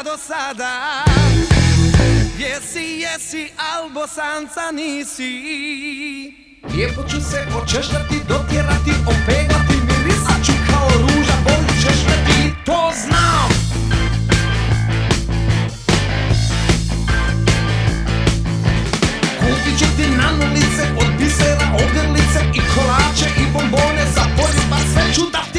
do sada. Jesi, al Bosanca nisi. Lijepo ću se očešljati, dotjerati, opeglati, mirisat ću kao ruža, volit ćeš me ti, to znam. Kupit ću ti nanulice od bisera, ogrlice i kolače i bombone za poljubac, sve ću da